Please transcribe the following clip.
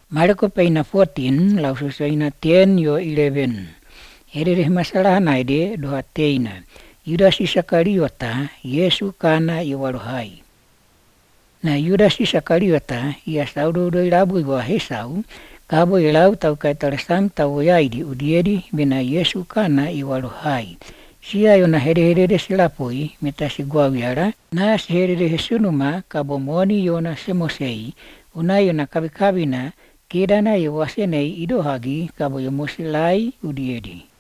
Marko peina 14 laususaina 10 yo 11. Herere masalah naide doha teina. Yudas Iskariota Yesu kana iwalohai. Na Yudas Iskariota ia saudo do ilabu iwa hesau kabo ilau tau kai talasam tau yaidi udiedi bena Yesu kana iwalohai. Sia yona herere silapoi meta siguawiara na si herere hesunuma kabo moni yona semosei una yona kabikabina Kedana yo wasenei idohagi kabo yo mosilai udiedi.